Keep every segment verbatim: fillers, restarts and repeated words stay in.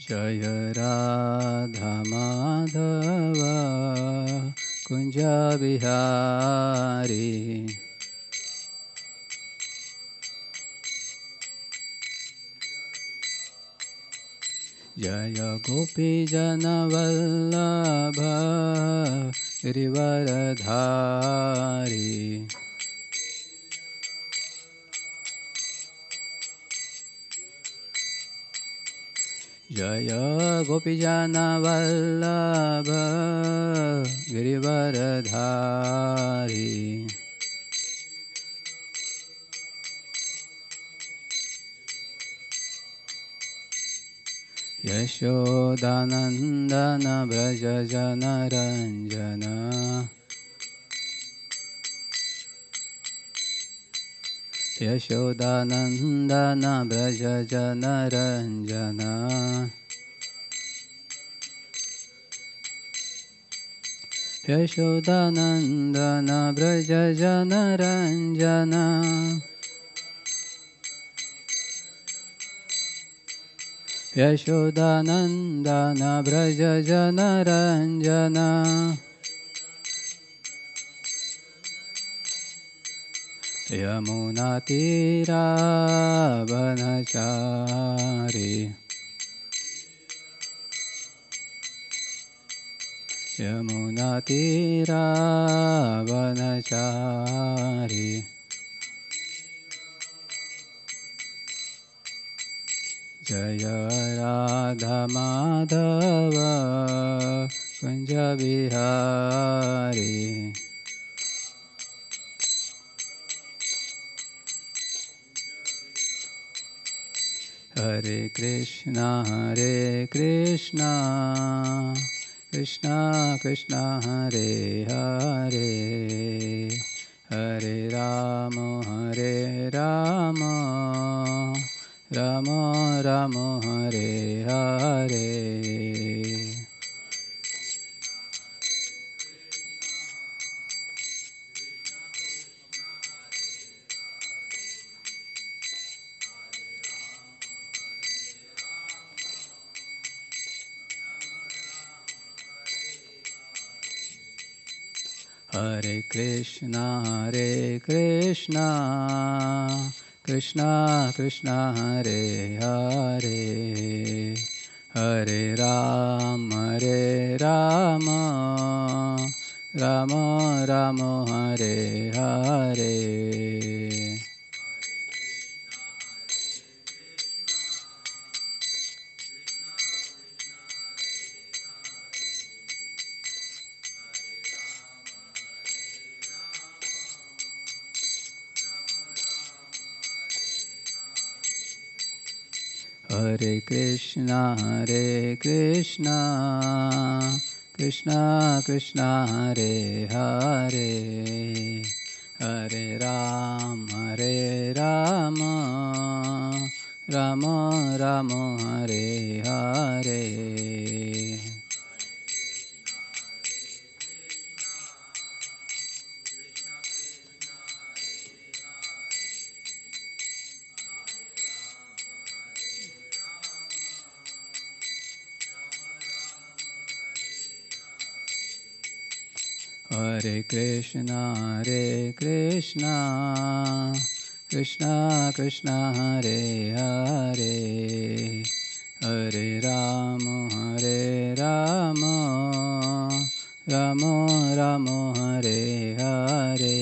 जय राधा माधव कुंज बिहारी जय गोपी जन वल्लभ गिरिवरधारी जय गोपी जन वल्लभ गिरिवरधारी यशोदानन्दन व्रज जनरञ्जन यशोदानन्दन व्रज जनरञ्जन यशोदानन्दन व्रज जनरञ्जन यशोदानन्दन व्रज जनरञ्जन यमुनातीरावनचारि यमुनातीरावनचारि जय राधा माधव कुंज बिहारी हरे कृष्णा हरे कृष्णा कृष्णा कृष्णा हरे हरे हरे राम हरे राम राम राम हरे हरे हरे कृष्णा हरे कृष्णा कृष्णा कृष्णा हरे हरे हरे राम हरे राम राम राम हरे हरे हरे कृष्णा हरे कृष्णा कृष्णा कृष्णा हरे हरे हरे राम हरे राम राम राम हरे हरे हरे कृष्णा हरे कृष्णा कृष्णा कृष्णा हरे हरे हरे राम हरे Ram Ram Ram Hare Hare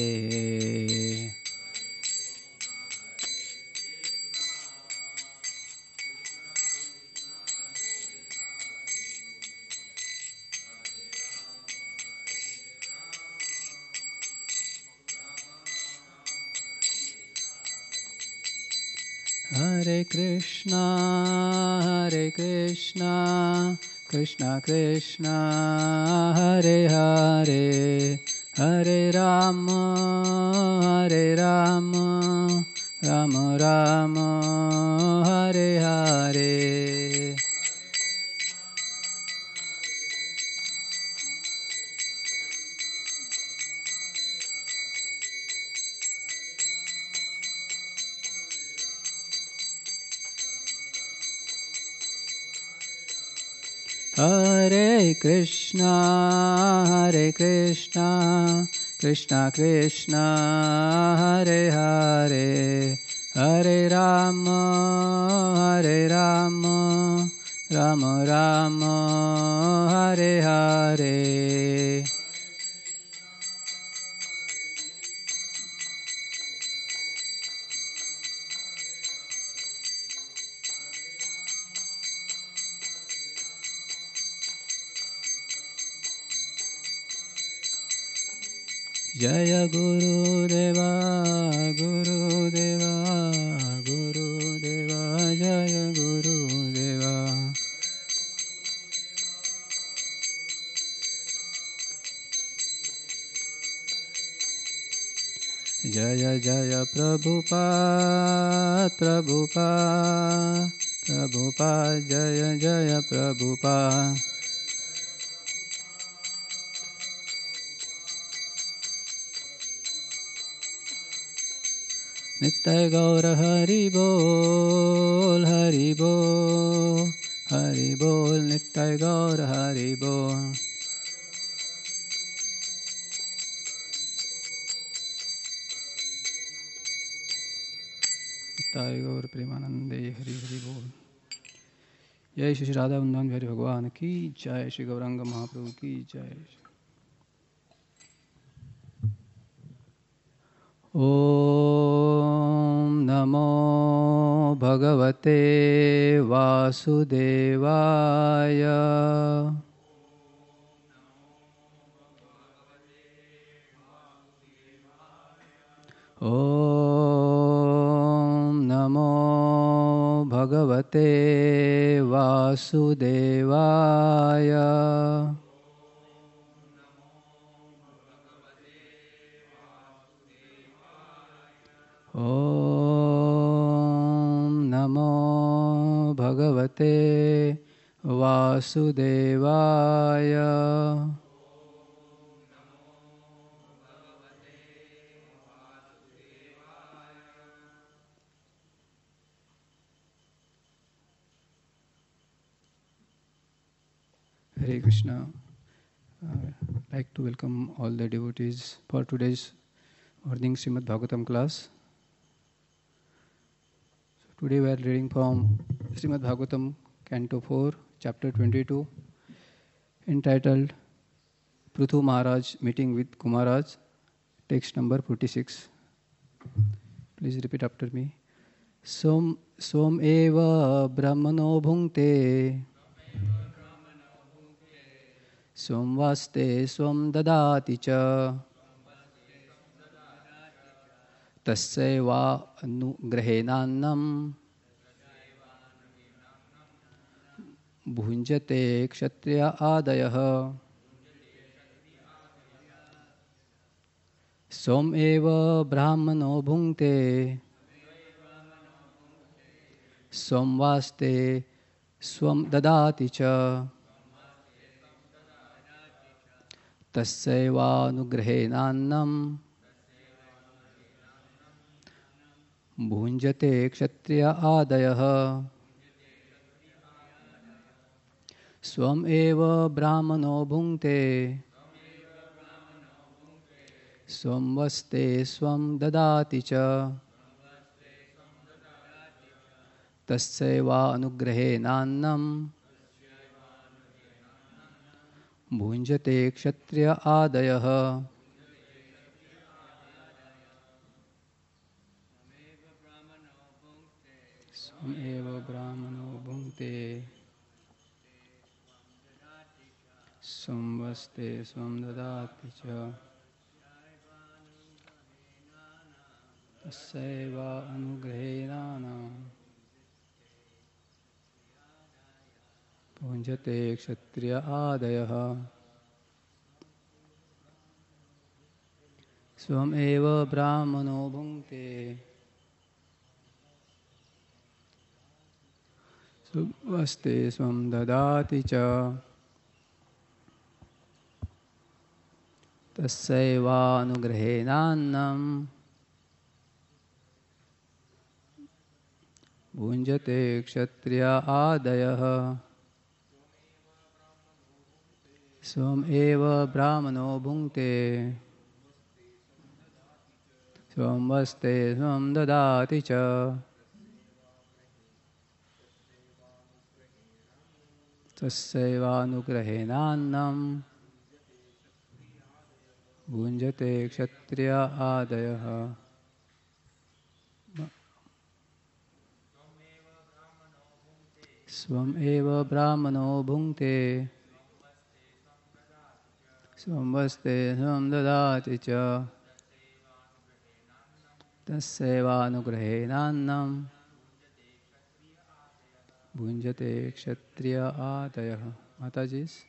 Hare Krishna, Hare Krishna, Krishna Krishna, Hare Hare, Hare Rama, Hare Rama, Rama Rama, Hare Hare. Hare Krishna, Hare Krishna, Krishna Krishna, Hare Hare, Hare Rama, Hare Rama, Rama Rama, Hare Hare. Jaya Guru Deva, Guru Deva, Guru Deva, Jaya Guru Deva. Jaya Jaya Prabhupada, Prabhupada, Prabhupada, Jaya Jaya Prabhupada. Nitya Gaura Hari Bol, Hari Bol, Hari Bol, Nitya Gaura Hari Bol. Nitya Gaura Premanande Hari Hari Bol. जय श्री राधा वृंदावन बिहारी भगवान की जय, श्री गौरांग महाप्रभु की जय। ओम नमो भगवते वासुदेवाय। ओम नमो भगवते वासुदेवाय। ओम नमो भगवते वासुदेवाय। Hare Krishna. I'd like to welcome all the devotees for today's morning Srimad Bhagavatam class. So today we are reading from Srimad Bhagavatam, Canto four, Chapter twenty-two, entitled Prithu Maharaj Meeting with Kumaraj, text number forty-six. Please repeat after me. Som Som eva brahmano bhungte Swam vaste swam dadati cha tasyaiva anugrahenannam bhunjate kshatriya adayah. Swam eva brahmano bhungte swam vaste swam dadati cha tasyaiva anugrahenannam bhunjate kshatriya adayah. Swam eva brahmano bhungte swam vaste swam dadati cha tasyaiva anugrahenannam bhunjate kshatriya adayah. Swam eva brahmano bhungte swam vaste swam dadati cha tasyaiva anugrahenannam bhunjate kshatriya adayah. Swam eva brahmano bhungte swam vaste swam dadati cha tasyaiva anugrahenannam bhunjate kshatriya adayah. Swam eva brahmano bhungte swam vaste swam dadati cha tasaivanugrahenannam bhunjate kshatriya adayah. Swam eva brahmano bhungte swam vaste swam dadati cha tasaivanugrahenannam bhunjate kshatriya adayah. Mataji's,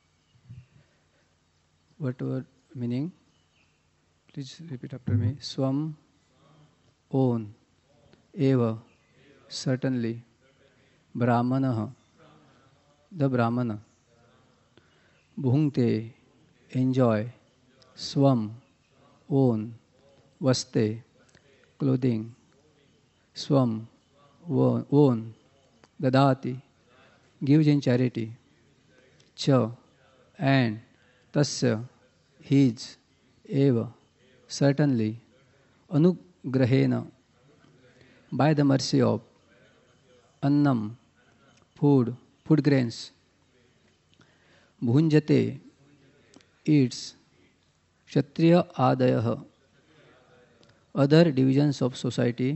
what were meaning? Please repeat after me. Swam, own, eva, certainly, brahmanah, the brahmana, bhungte, enjoy, swam, own, vaste, clothing, swam, own, dadati, gives in charity, cha, and, tasya, his, eva, certainly, anugrahena, by the mercy of, annam, food, food grains, bhunjate, eats, kshatriya adayah, other divisions of society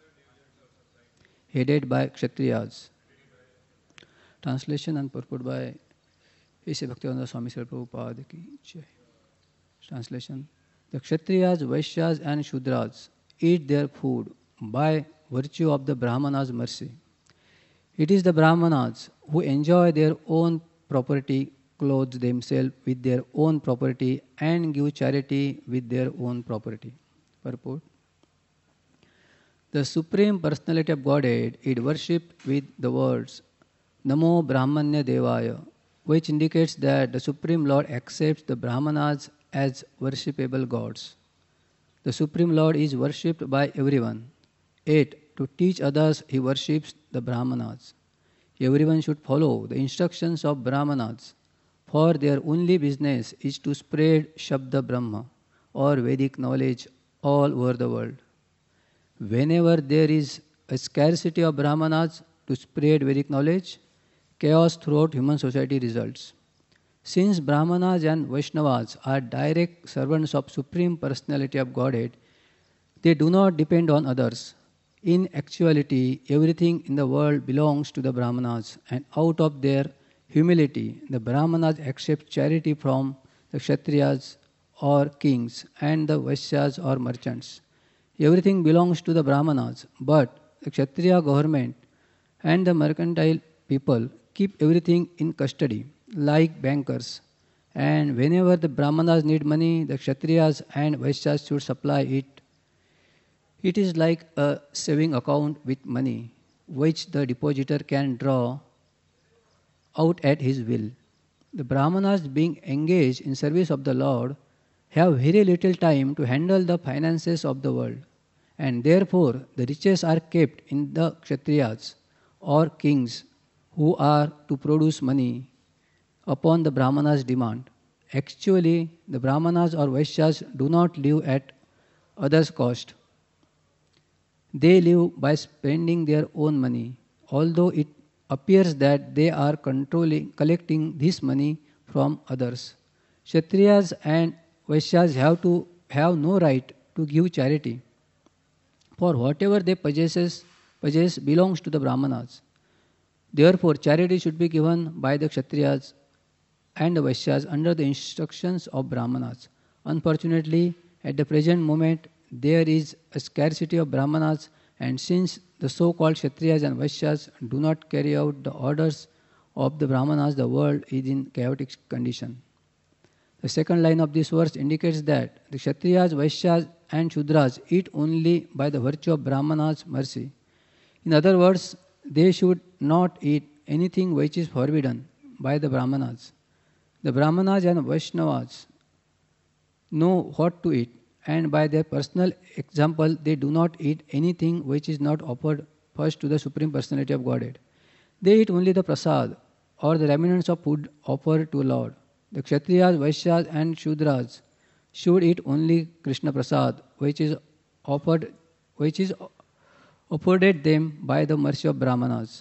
headed by kshatriyas. Translation and purport by A C Bhaktivedanta Swami Srila Prabhupada ki jai. Translation: the kshatriyas, vaishyas and shudras eat their food by virtue of the brahmanas' mercy. It is the brahmanas who enjoy their own property, clothe themselves with their own property, and give charity with their own property. Purport: the Supreme Personality of Godhead is worshipped with the words Namo Brahmanya Devaya, which indicates that the Supreme Lord accepts the Brahmanas as worshipable gods. The Supreme Lord is worshipped by everyone. Yet, to teach others, he worships the Brahmanas. Everyone should follow the instructions of Brahmanas, for their only business is to spread Shabda Brahma, or Vedic knowledge, all over the world. Whenever there is a scarcity of Brahmanas to spread Vedic knowledge, chaos throughout human society results. Since Brahmanas and Vaishnavas are direct servants of Supreme Personality of Godhead, they do not depend on others. In actuality, everything in the world belongs to the Brahmanas, and out of their humility, the Brahmanas accept charity from the Kshatriyas or kings and the Vaishyas or merchants. Everything belongs to the Brahmanas, but the Kshatriya government and the mercantile people keep everything in custody, like bankers. And whenever the Brahmanas need money, the Kshatriyas and Vaishyas should supply it. It is like a saving account with money, which the depositor can draw out at his will. The Brahmanas, being engaged in service of the Lord, have very little time to handle the finances of the world, and therefore the riches are kept in the Kshatriyas or kings who are to produce money upon the Brahmanas' demand. Actually, the Brahmanas or Vaishyas do not live at others' cost. They live by spending their own money, although it appears that they are controlling, collecting this money from others. Kshatriyas and Vaishyas have to have no right to give charity, for whatever they possesses, possess belongs to the Brahmanas. Therefore, charity should be given by the Kshatriyas and the Vaishyas under the instructions of Brahmanas. Unfortunately, at the present moment, there is a scarcity of Brahmanas, and since the so-called Kshatriyas and Vaishyas do not carry out the orders of the Brahmanas, the world is in chaotic condition. The second line of this verse indicates that the Kshatriyas, Vaishyas and Shudras eat only by the virtue of Brahmanas' mercy. In other words, they should not eat anything which is forbidden by the Brahmanas. The Brahmanas and Vaishnavas know what to eat, and by their personal example, they do not eat anything which is not offered first to the Supreme Personality of Godhead. They eat only the prasad or the remnants of food offered to Lord. The Kshatriyas, Vaishyas and Shudras should eat only Krishna Prasad, which is offered, which is afforded them by the mercy of Brahmanas.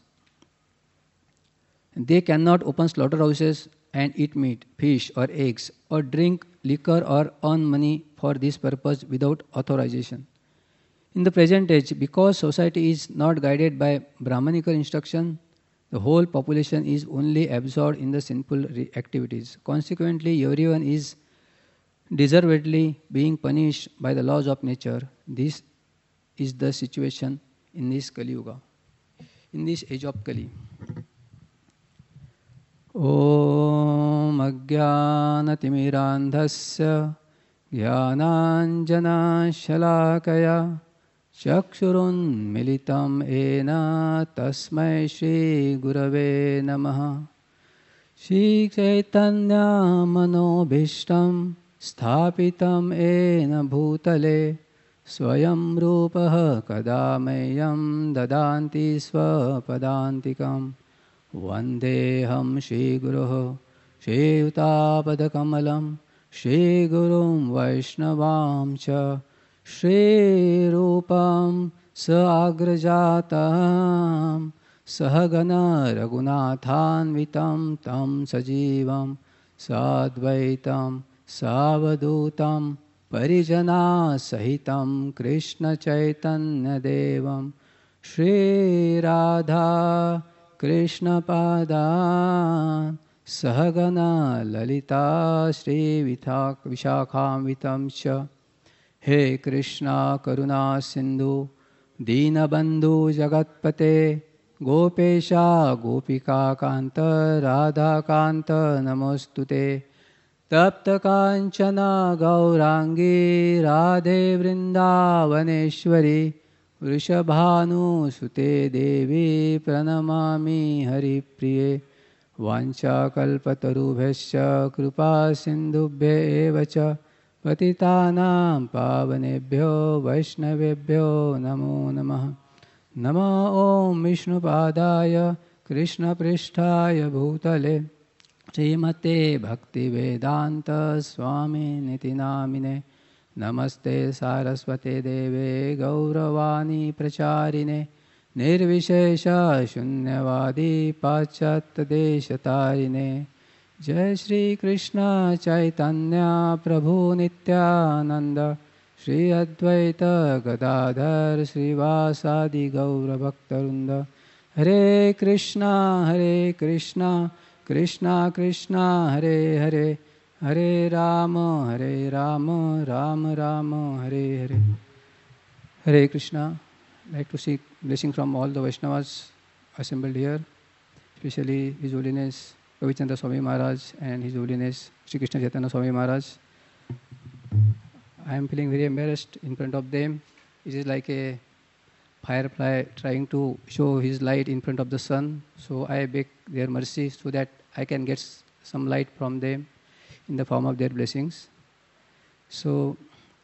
They cannot open slaughterhouses and eat meat, fish or eggs, or drink liquor or earn money for this purpose without authorization. In the present age, because society is not guided by Brahmanical instruction, the whole population is only absorbed in the sinful activities. Consequently, everyone is deservedly being punished by the laws of nature. This is the situation in this Kali Yuga, in this age of Kali. Om Ajnanatimirandhasya Jnananjana Shalakaya Chakshurun Militam Ena Tasmai Shri Gurave Namaha. Shri Chaitanya Manobhishtam Sthapitam Ena Bhutale Swayam Rupaha Kadamayam Dadanti Swapadantikam Vandeham Shri Guruho Shri Utapadakamalam Shri Gurum Vaishnavam Cha Shri Rupam Saagrajatam Sahagana Raghunathanvitam Tam Sajivam Sadvaitam Savadutam Parijana Sahitam Krishna Chaitanya Devam Shri Radha Krishna Padan Sahagana Lalita Shri Vishakham Vitam Cha. He Krishna Karuna Sindhu Deenabandhu Jagatpate Gopesha Gopika Kanta Radha Kanta Namostute Tapta Kanchana Gaurangi Radhe Vrindavaneshwari Vrishabhanu Sute Devi Pranamami Hari Priye Vancha Kalpatarubhesya Kripa Sindhubhye Evacha Patitanam Pavanebhyo Vaishnavebhyo Namo Namaha. Nama Om Vishnu Padaya Krishna Pristhaya Bhutale Srimate Bhakti Vedanta Swami Niti Namine Namaste Saraswate Deve Gauravani Pracharine Nirvishesha Shunyavadi Pachat Deshatarine Jai Shri Krishna Chaitanya Prabhu Nityananda Shri Advaita Gadadhar Srivasadi Gaura Bhaktarunda Hare Krishna Hare Krishna Krishna Krishna Hare Hare Hare Rama Hare Rama Rama Rama Hare Hare. Hare Krishna. I'd like to seek blessing from all the Vaishnavas assembled here, especially His Holiness Kavichandra Swami Maharaj and His Holiness Sri Krishna Chaitanya Swami Maharaj. I am feeling very embarrassed in front of them. It is like a firefly trying to show his light in front of the sun. So I beg their mercy so that I can get some light from them in the form of their blessings. So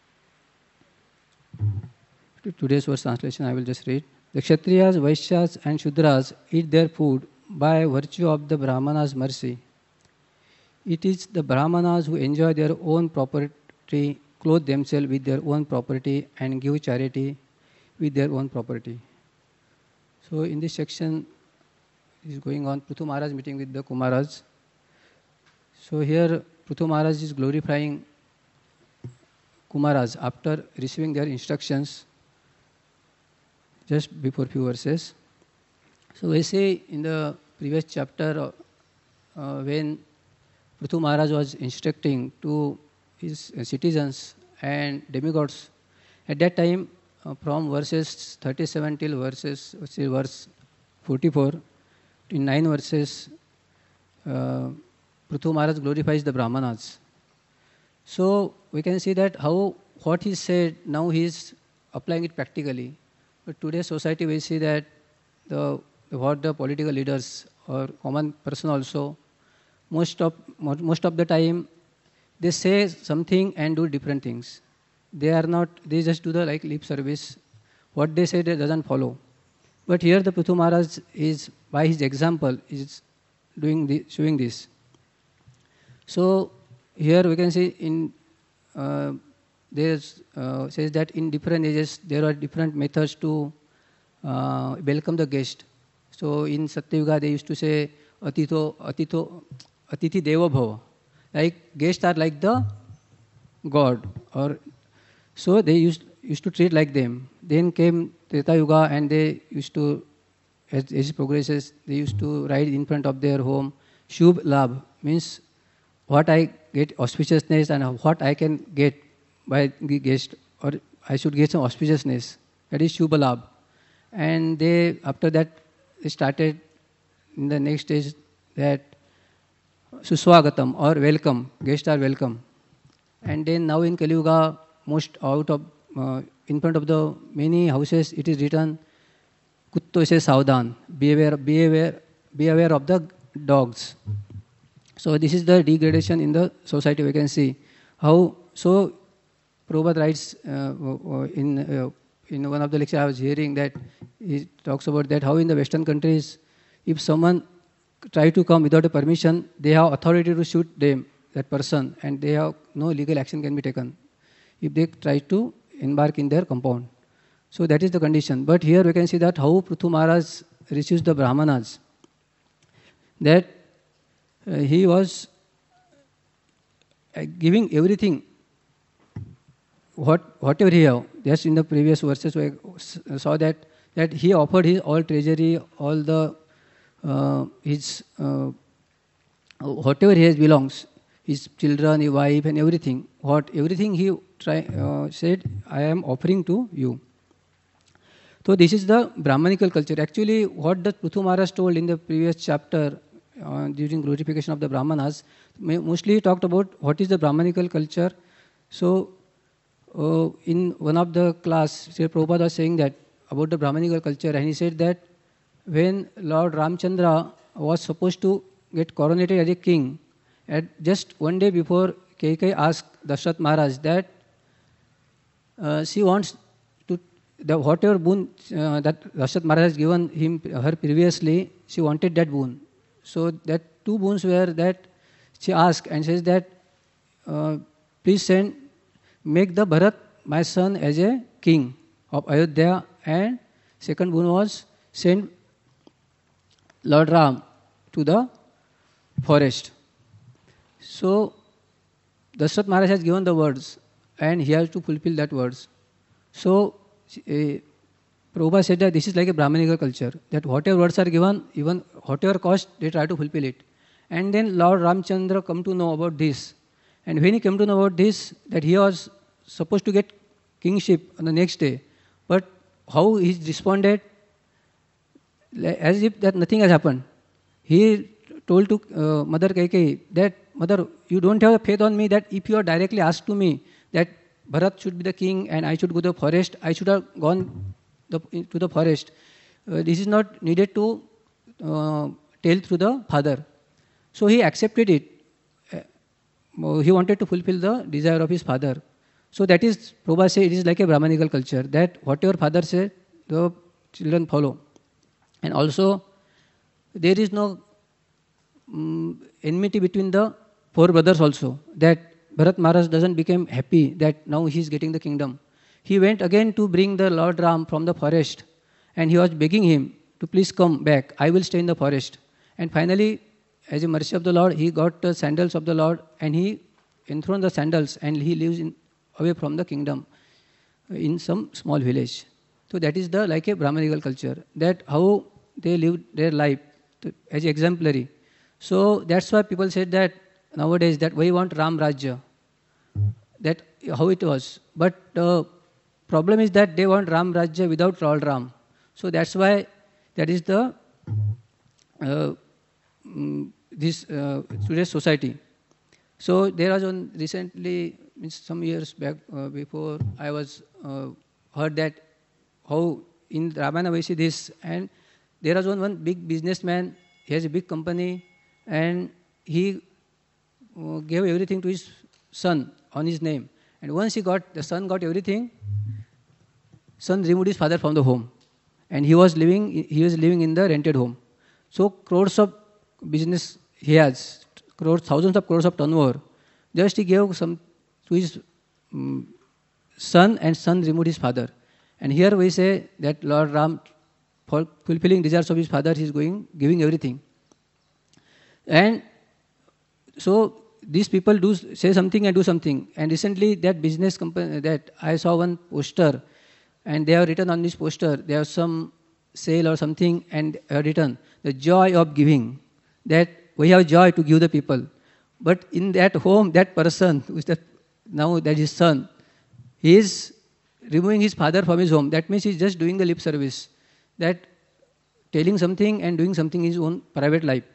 today's verse translation I will just read. The Kshatriyas, Vaishyas and Shudras eat their food by virtue of the Brahmanas' mercy. It is the Brahmanas who enjoy their own property, clothe themselves with their own property and give charity with their own property. So in this section is going on Prithu Maharaj meeting with the Kumaras. So here Prithu Maharaj is glorifying Kumaras after receiving their instructions just before few verses. So we say in the previous chapter uh, when Prithu Maharaj was instructing to his citizens and demigods, at that time uh, from verses thirty-seven till verses say verse forty-four, in nine verses uh, Prithu Maharaj glorifies the Brahmanas. So we can see that how what he said now he is applying it practically. But today's society we see that the what the political leaders or common person also most of most of the time they say something and do different things. They are not, they just do the like lip service. What they say they doesn't follow. But here the Prithu Maharaj is by his example is doing the, showing this. So here we can see in uh, there's uh, says that in different ages there are different methods to uh, welcome the guest. So in Satyuga they used to say Atito Atito Atithi Devo Bhava. Like guests are like the God, or so they used used to treat like them. Then came Treta Yuga and they used to, as age progresses, they used to ride in front of their home. Shubh Labh means what I get auspiciousness and what I can get by the guest, or I should get some auspiciousness. That is Shubha Labh. And they, after that, they started in the next stage that Suswagatam, or welcome, guests are welcome. And then now in Kali Yuga, most out of, uh, in front of the many houses, it is written, Kutto se Savdan, be aware, be aware, be aware of the dogs. So this is the degradation in the society. We can see how. So Prabhupada writes uh, in uh, in one of the lectures I was hearing that he talks about that how in the Western countries, if someone try to come without a permission, they have authority to shoot them, that person, and they have no legal action can be taken if they try to embark in their compound. So that is the condition. But here we can see that how Prithu Maharaj receives the Brahmanas. That uh, he was uh, giving everything, what whatever he have. Just in the previous verses we saw that that he offered his all treasury, all the uh, his uh, whatever he has belongs, his children, his wife, and everything. What everything he try, uh, said, I am offering to you. So this is the Brahmanical culture. Actually, what the Prithu Maharaj told in the previous chapter uh, during glorification of the Brahmanas, mostly talked about what is the Brahmanical culture. So uh, in one of the class, Sri Prabhupada was saying that about the Brahmanical culture, and he said that when Lord Ramchandra was supposed to get coronated as a king, at just one day before, Kaikeyi asked Dashrath Maharaj that uh, she wants to, the whatever boon uh, that Dashrath Maharaj has given him, her previously, she wanted that boon. So that two boons were that she asked and says that uh, please send, make the Bharat, my son, as a king of Ayodhya, and second boon was send Lord Ram to the forest. So Dashrath Maharaj has given the words and he has to fulfill that words. So uh, Prabhupada said that this is like a Brahmanical culture, that whatever words are given, even whatever cost, they try to fulfill it. And then Lord Ramchandra come to know about this. And when he came to know about this, that he was supposed to get kingship on the next day. But how he responded, as if that nothing has happened. He told to uh, Mother Kaikeyi that, Mother, you don't have faith on me that if you are directly asked to me that Bharat should be the king and I should go to the forest, I should have gone the, to the forest. Uh, this is not needed to uh, tell through the father. So he accepted it. Uh, he wanted to fulfill the desire of his father. So that is, Prabhupada says, it is like a Brahmanical culture, that whatever father says, the children follow. And also, there is no um, enmity between the four brothers also, that Bharat Maharaj doesn't become happy that now he is getting the kingdom. He went again to bring the Lord Ram from the forest, and he was begging him to please come back, I will stay in the forest. And finally, as a mercy of the Lord, he got the sandals of the Lord and he enthroned the sandals, and he lives in, away from the kingdom in some small village. So that is the like a Brahmanical culture, that how they live their life as exemplary. So that's why people said that nowadays that we want Ram Rajya, that how it was. But the problem is that they want Ram Rajya without Lord Ram. So that's why that is the uh, um, this uh, today's society. So there was one recently, some years back uh, before, I was uh, heard that how in Ramayana we see this, and there was one, one big businessman, he has a big company, and he uh, gave everything to his son on his name. And once he got, the son got everything, son removed his father from the home. And he was living, he was living in the rented home. So crores of business he has, crores, thousands of crores of turnover. Just he gave some to his um, son, and son removed his father. And here we say that Lord Ram, for fulfilling desires of his father, he is going, giving everything. And so these people do say something and do something. And recently that business company, that I saw one poster, and they have written on this poster, they have some sale or something, and have written, the joy of giving, that we have joy to give the people. But in that home, that person, who is the, now that is his son, he is removing his father from his home. That means he is just doing the lip service, that telling something and doing something in his own private life.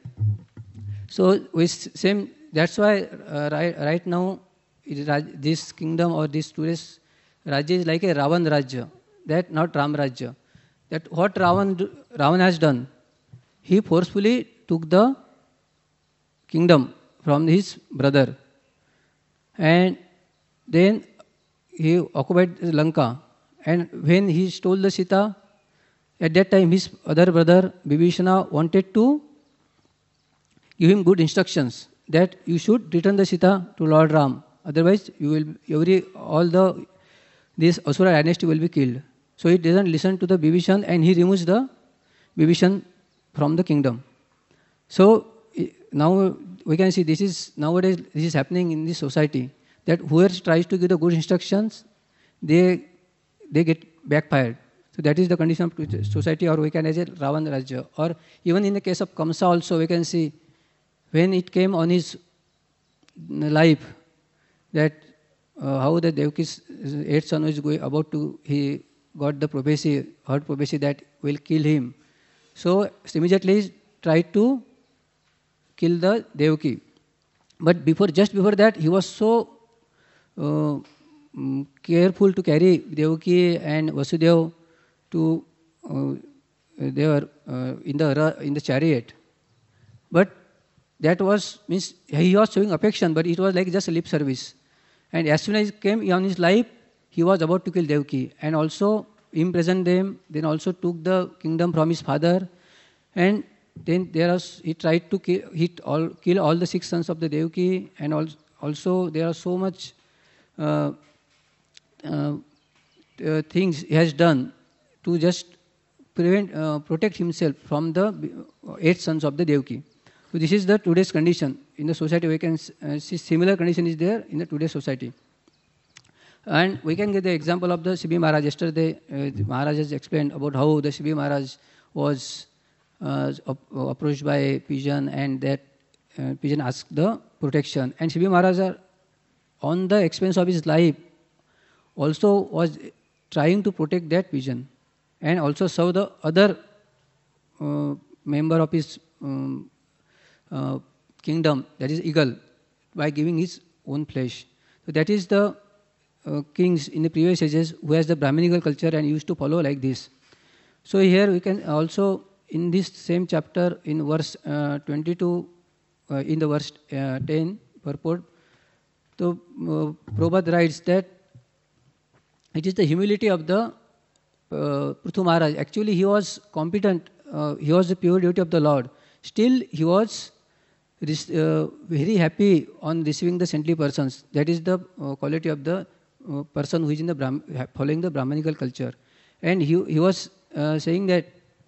So we same. That's why uh, right, right now it is, this kingdom or this today's Rajya is like a Ravan Rajya, that not Ram Rajya. That what Ravan, Ravan has done, he forcefully took the kingdom from his brother, and then he occupied Lanka. And when he stole the Sita, at that time his other brother Bibhishana wanted to give him good instructions that you should return the Sita to Lord Ram. Otherwise, you will every all the this Asura dynasty will be killed. So he doesn't listen to the Bibhishan, and he removes the Bibhishan from the kingdom. So now we can see this is nowadays this is happening in this society, that whoever tries to give the good instructions, they they get backfired. So that is the condition of society, or we can say Ravan Rajya. Or even in the case of Kamsa also, we can see when it came on his life that uh, how the Devaki's eighth son was going about to, he got the prophecy, heard prophecy that will kill him. So immediately he tried to kill the Devaki. But before, just before that, he was so uh, careful to carry Devaki and Vasudeva to uh, they were uh, in the in the chariot. But that was, means he was showing affection, but it was like just a lip service. And as soon as he came on his life, he was about to kill Devaki, and also imprisoned them, then also took the kingdom from his father, and then there was, he tried to kill, hit all, kill all the six sons of the Devaki, and also, also there are so much uh, uh, uh, things he has done to just prevent, uh, protect himself from the eight sons of the Devaki. So this is the today's condition. In the society, we can uh, see similar condition is there in the today's society. And we can get the example of the Shibi Maharaj. Yesterday, uh, the Maharaj has explained about how the Shibi Maharaj was uh, approached by a pigeon, and that uh, pigeon asked the protection. And Shibi Maharaj, on the expense of his life, also was trying to protect that pigeon, and also serve the other uh, member of his um, uh, kingdom, that is eagle, by giving his own flesh. So that is the uh, kings in the previous ages who has the Brahminical culture and used to follow like this. So here we can also, in this same chapter, in verse uh, twenty-two, uh, in the verse uh, ten, purport, so uh, Prabhupada writes that it is the humility of the uh, Prithu Maharaj. Actually, he was competent, uh, he was the pure devotee of the Lord. Still, he was uh, very happy on receiving the saintly persons. That is the uh, quality of the uh, person who is in the Brahm- following the Brahmanical culture. And he, he was uh, saying that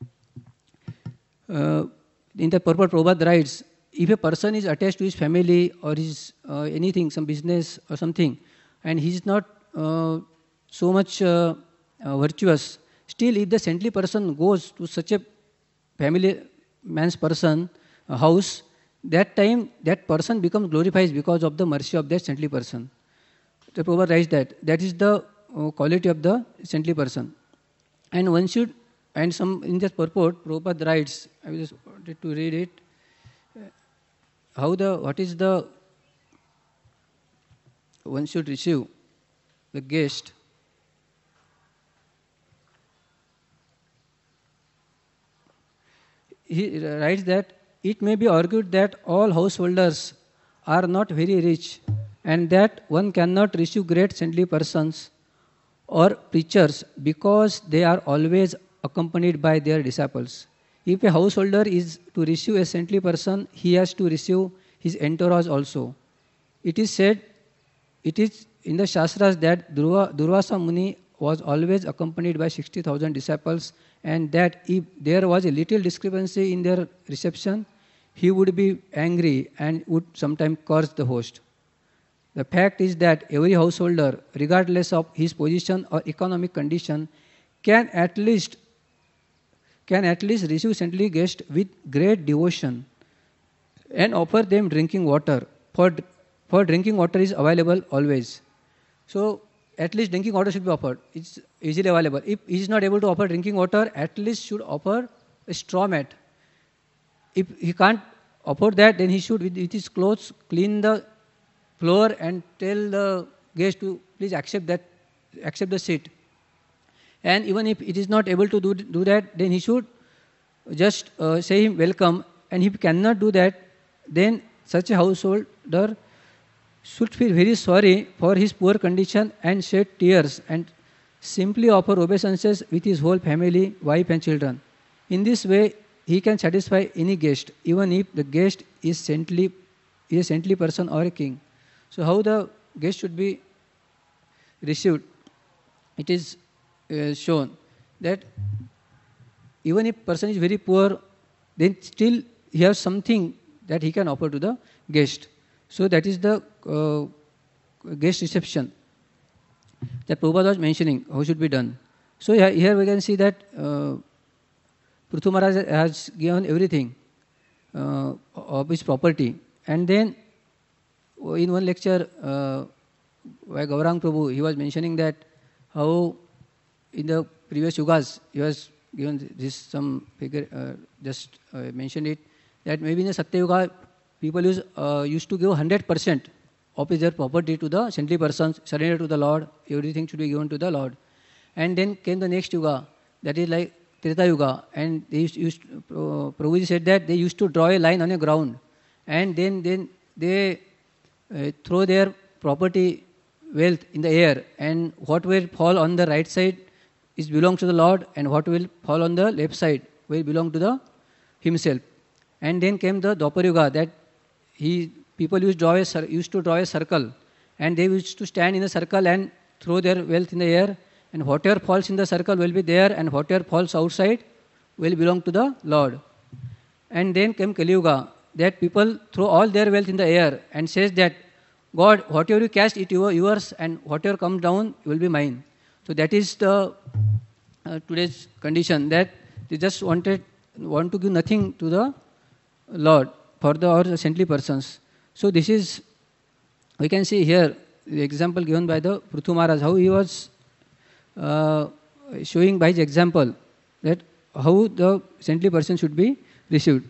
uh, in the purport, Prabhupada writes, if a person is attached to his family or his uh, anything, some business or something, and he is not uh, so much uh, uh, virtuous, still if the saintly person goes to such a family man's person uh, house, that time that person becomes glorified because of the mercy of that saintly person. The Prabhupada writes that that is the uh, quality of the saintly person. And one should, and some in this purport, Prabhupada writes, I just wanted to read it, how the, what is the, one should receive the guest. He writes that it may be argued that all householders are not very rich, and that one cannot receive great saintly persons or preachers because they are always accompanied by their disciples. If a householder is to receive a saintly person, he has to receive his entourage also. It is said, it is in the Shastras that Durva, Durvasa Muni was always accompanied by sixty thousand disciples, and that if there was a little discrepancy in their reception, he would be angry and would sometimes curse the host. The fact is that every householder, regardless of his position or economic condition, can at least can at least receive saintly guests with great devotion and offer them drinking water. For, for drinking water is available always. So at least drinking water should be offered. It's easily available. If he is not able to offer drinking water, at least should offer a straw mat. If he can't offer that, then he should, with, with his clothes, clean the floor and tell the guest to please accept that, accept the seat. And even if it is not able to do, do that, then he should just uh, say him welcome. And if he cannot do that, then such a householder should feel very sorry for his poor condition and shed tears and simply offer obeisances with his whole family, wife and children. In this way, he can satisfy any guest, even if the guest is saintly, is a saintly person or a king. So how the guest should be received? It is uh, shown that even if person is very poor, then still he has something that he can offer to the guest. So that is the uh, guest reception that Prabhupada was mentioning, how should be done. So yeah, here we can see that uh, Prithu Maharaj has given everything uh, of his property. And then in one lecture uh, by Gaurang Prabhu, he was mentioning that how in the previous yugas, he was given this some figure, uh, just uh, mentioned it, that maybe in the Satya Yuga, people use, uh, used to give one hundred percent of their property to the saintly persons, surrender to the Lord, everything should be given to the Lord. And then came the next Yuga, that is like Treta Yuga, and they used, used uh, Prabhuji said that they used to draw a line on a ground, and then, then they uh, throw their property wealth in the air, and what will fall on the right side is belongs to the Lord, and what will fall on the left side will belong to the himself. And then came the Dwapar Yuga, that he people used, draw a, used to draw a circle, and they used to stand in a circle and throw their wealth in the air, and whatever falls in the circle will be there, and whatever falls outside will belong to the Lord. And then came Kali Yuga, that people throw all their wealth in the air and says that God, whatever you cast, it is yours, and whatever comes down will be mine. So that is the uh, today's condition, that they just wanted want to give nothing to the Lord for the or the saintly persons. So this is, we can see here the example given by the Prithu Maharaj, how he was uh, showing by his example that how the saintly person should be received.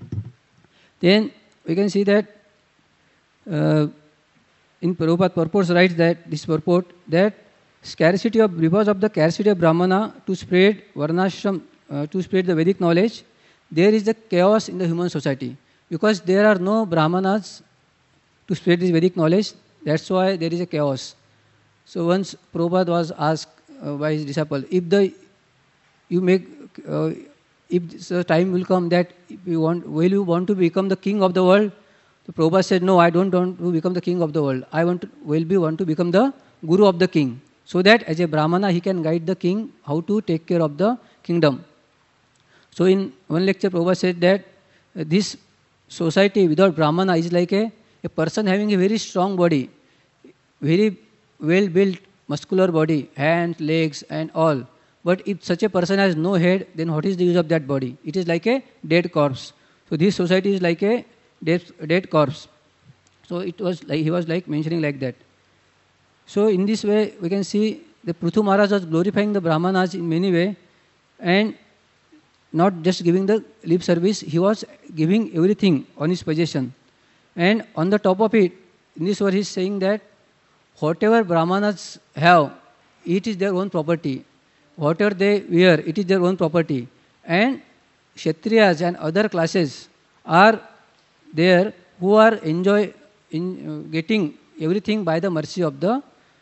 Then we can see that uh, in Prabhupada purport writes that this purport that scarcity of because of the scarcity of Brahmana to spread Varnashram, uh, to spread the Vedic knowledge, there is the chaos in the human society, because there are no Brahmanas to spread this Vedic knowledge. That's why there is a chaos. So once Prabhupada was asked uh, by his disciple, if the you make uh, if the time will come that if you want, will you want to become the king of the world? So Prabhupada said, no, I don't want to become the king of the world. I want to, will be want to become the guru of the king, so that as a Brahmana he can guide the king how to take care of the kingdom. So in one lecture, Prabhupada said that uh, this society without Brahmana is like a, a person having a very strong body, very well-built, muscular body, hands, legs and all. But if such a person has no head, then what is the use of that body? It is like a dead corpse. So this society is like a dead, dead corpse. So it was like, he was like mentioning like that. So in this way, we can see the Prithu Maharaj was glorifying the Brahmanas in many ways, and not just giving the lip service, he was giving everything on his possession. And on the top of it, in this verse he is saying that whatever Brahmanas have, it is their own property. Whatever they wear, it is their own property. And Kshatriyas and other classes are there who are enjoy in uh, getting everything by the mercy of the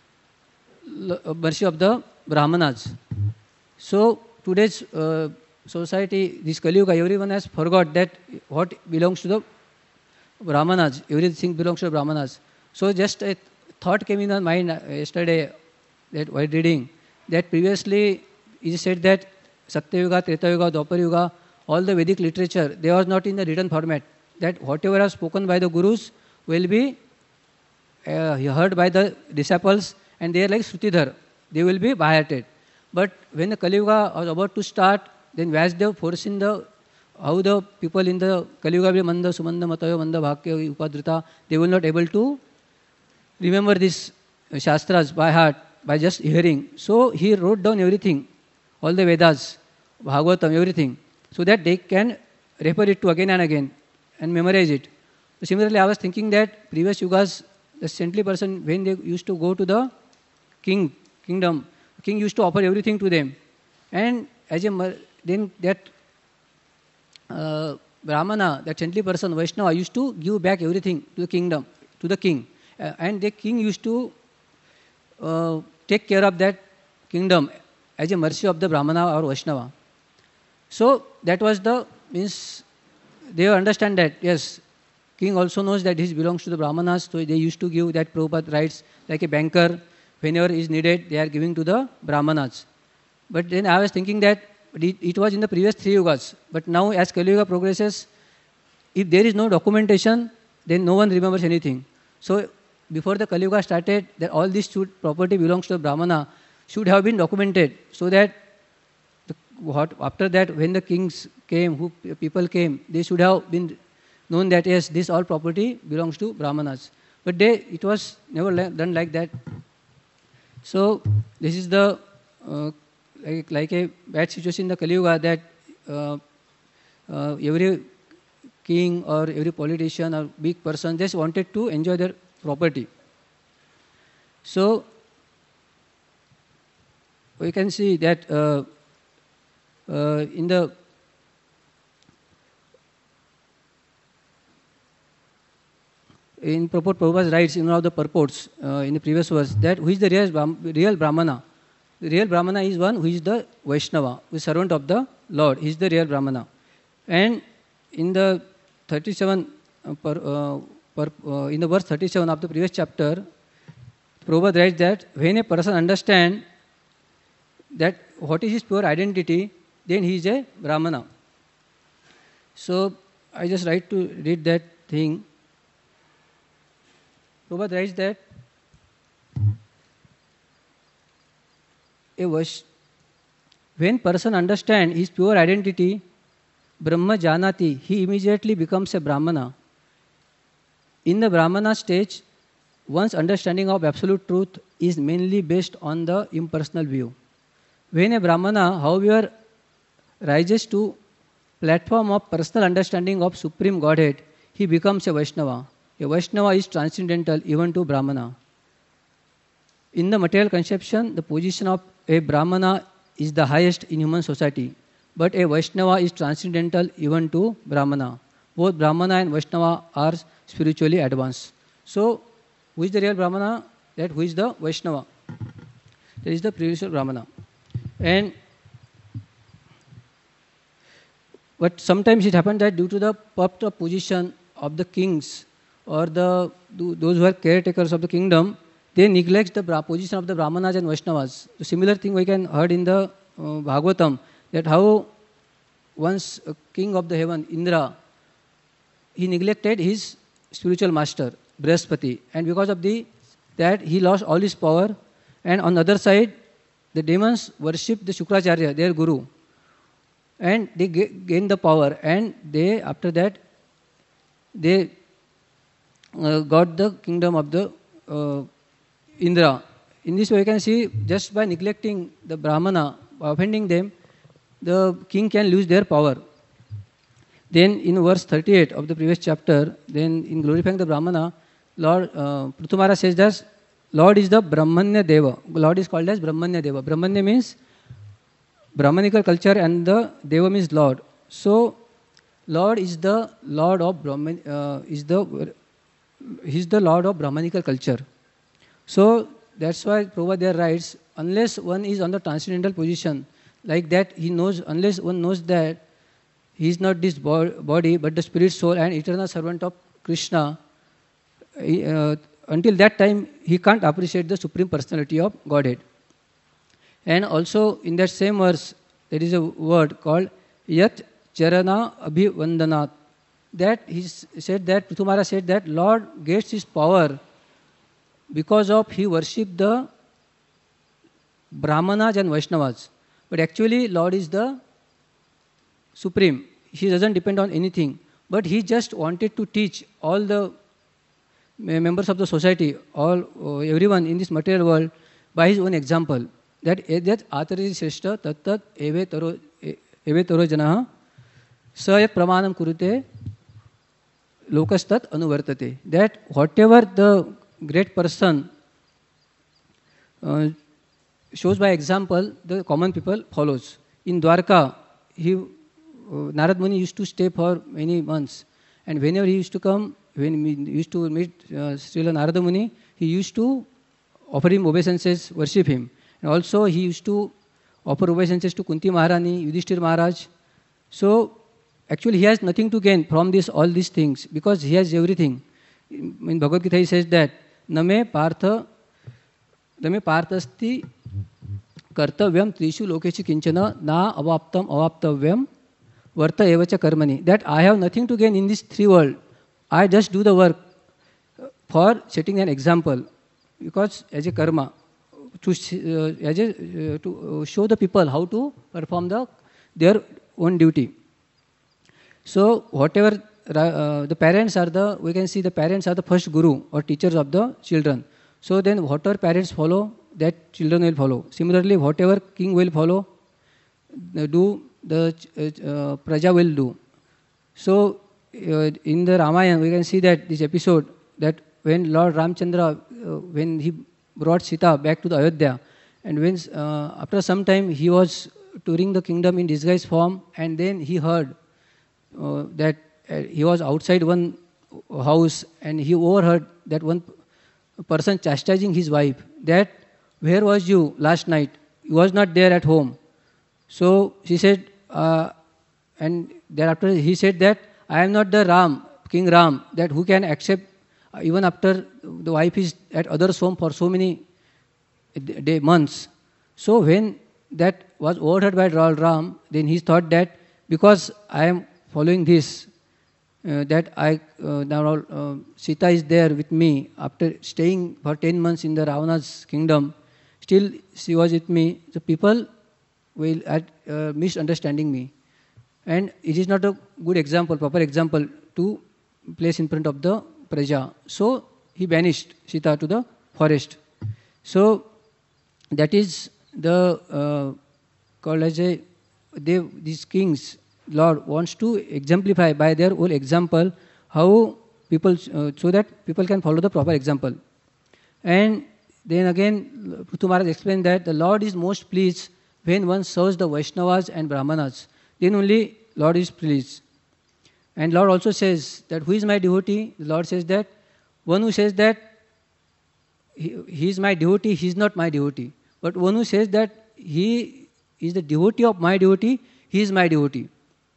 uh, mercy of the Brahmanas. So today's uh, society, this Kali Yuga, everyone has forgot that what belongs to the Brahmanas, everything belongs to Brahmanas. So just a thought came in my mind uh, yesterday that while reading, that previously it said that Satya Yuga, Treta Yuga, Dwapar Yuga, all the Vedic literature, they was not in the written format. That whatever was spoken by the Gurus will be uh, heard by the disciples, and they are like Srutidhar. They will be by-hearted. But when the Kali Yuga was about to start, then Vyasdev foreseen the how the people in the Kali Yuga will be Manda, Sumanda, Matayo, Manda, Bhakya, Upadrita, they will not able to remember these Shastras by heart, by just hearing. So he wrote down everything, all the Vedas, Bhagavatam, everything, so that they can refer it to again and again and memorize it. So similarly, I was thinking that previous yugas, the saintly person, when they used to go to the king, kingdom, king used to offer everything to them. And as a, then that uh, Brahmana, that saintly person, Vaishnava, used to give back everything to the kingdom, to the king. Uh, and the king used to uh, take care of that kingdom as a mercy of the Brahmana or Vaishnava. So that was the, means they understand that, yes, king also knows that he belongs to the Brahmanas, so they used to give that Prabhupada rights, like a banker, whenever is needed, they are giving to the Brahmanas. But then I was thinking that it, it was in the previous three yugas, but now as Kali Yuga progresses, if there is no documentation, then no one remembers anything. So before the Kali Yuga started, that all this should, property belongs to the Brahmana, should have been documented, so that the, what, after that, when the kings came, who people came, they should have been known that yes, this all property belongs to Brahmanas. But they, it was never done like that. So this is the uh, like, like a bad situation in the Kali Yuga, that uh, uh, every king or every politician or big person just wanted to enjoy their property. So we can see that uh, uh, in the in purport, Prabhupada writes in one of the purports uh, in the previous verse that who is the real, real Brahmana? The real Brahmana is one who is the Vaishnava, who is servant of the Lord. He is the real Brahmana. And in the thirty-seven, uh, per, uh, per, uh, in the verse thirty-seven of the previous chapter, Prabhupada writes that when a person understands that what is his pure identity, then he is a Brahmana. So I just write to read that thing. Prabhupada writes that a Vash, when person understands his pure identity, Brahma Janati, he immediately becomes a Brahmana. In the Brahmana stage, one's understanding of absolute truth is mainly based on the impersonal view. When a Brahmana, however, rises to platform of personal understanding of Supreme Godhead, he becomes a Vaishnava. A Vaishnava is transcendental even to Brahmana. In the material conception, the position of a Brahmana is the highest in human society, but a Vaishnava is transcendental even to Brahmana. Both Brahmana and Vaishnava are spiritually advanced. So, who is the real Brahmana? That who is the Vaishnava? That is the spiritual Brahmana. And but sometimes it happens that due to the puffed up position of the kings or the those who are caretakers of the kingdom, they neglect the position of the Brahmanas and Vaishnavas. The similar thing we can heard in the uh, Bhagavatam, that how once a king of the heaven, Indra, he neglected his spiritual master, Brihaspati, and because of the that he lost all his power. And on the other side, the demons worship the Shukracharya, their guru, and they gain the power. And they, after that, they uh, got the kingdom of the uh, Indra. In this way, you can see just by neglecting the Brahmana, offending them, the king can lose their power. Then in verse thirty-eight of the previous chapter, then in glorifying the Brahmana, Lord uh, Prithu Maharaj says that Lord is the Brahmanya Deva. Lord is called as Brahmanya Deva. Brahmanya means Brahmanical culture and the Deva means Lord. So Lord is the Lord of Brahman, uh, is the he is the Lord of Brahmanical culture. So that's why Prabhupada there writes, unless one is on the transcendental position, like that he knows, unless one knows that he is not this body but the spirit, soul and eternal servant of Krishna, he, uh, until that time he can't appreciate the Supreme Personality of Godhead. And also in that same verse, there is a word called Yat Charana Abhivandanat. That he said that, Prithu Maharaj said that Lord gets his power because of he worshipped the Brahmanas and Vaishnavas. But actually Lord is the Supreme. He doesn't depend on anything. But he just wanted to teach all the members of the society, all uh, everyone in this material world by his own example. That Edyat Atari Shrestha Tattat Eve Taro Eve Taro Janaha Sayat Pramanam Kurute Lokastat Anuvartate. That whatever the great person uh, shows by example, the common people follows. In Dwarka, he, uh, Narad Muni used to stay for many months. And whenever he used to come, when he used to meet uh, Srila Narada Muni, he used to offer him obeisances, worship him. And also he used to offer obeisances to Kunti Maharani, Yudhishthir Maharaj. So actually he has nothing to gain from this, all these things, because he has everything. In, in Bhagavad Gita he says that, Name Partha, Name Parthasti Kartavyam Trishu Lokeshi Kinchana Na Avaptam Avaptavyam Varta Evacha Karmani. That I have nothing to gain in this three world. I just do the work for setting an example, because as a karma, to, uh, as a, uh, to show the people how to perform the, their own duty. So whatever uh, the parents are the, we can see the parents are the first guru or teachers of the children. So then whatever parents follow, that children will follow. Similarly, whatever king will follow, uh, do the uh, praja will do. So uh, in the Ramayana, we can see that this episode, that when Lord Ramchandra, uh, when he brought Sita back to the Ayodhya, and when uh, after some time he was touring the kingdom in disguised form, and then he heard uh, that uh, he was outside one house, and he overheard that one person chastising his wife, that where was you last night? He was not there at home. So she said, uh, and thereafter he said that I am not the Ram, King Ram, that who can accept uh, even after the wife is at other's home for so many day, months. So when that was overheard by Lord Ram, then he thought that because I am following this, uh, that I uh, now uh, Sita is there with me after staying for ten months in the Ravana's kingdom, still she was with me. So people will at, uh, misunderstanding me. And it is not a good example, proper example to place in front of the Praja. So he banished Sita to the forest. So that is the uh, called as a, they, these kings, Lord wants to exemplify by their own example how people, uh, so that people can follow the proper example. And then again, Prithu Maharaj explained that the Lord is most pleased when one serves the Vaishnavas and Brahmanas. Then only Lord is pleased. And Lord also says that who is my devotee? The Lord says that one who says that he, he is my devotee, he is not my devotee. But one who says that he is the devotee of my devotee, he is my devotee.